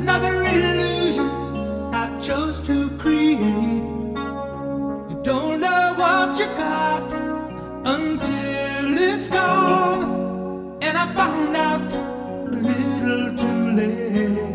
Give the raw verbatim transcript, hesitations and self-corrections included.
another illusion I chose to create. You don't know what you got until it's gone, and I found out a little too late.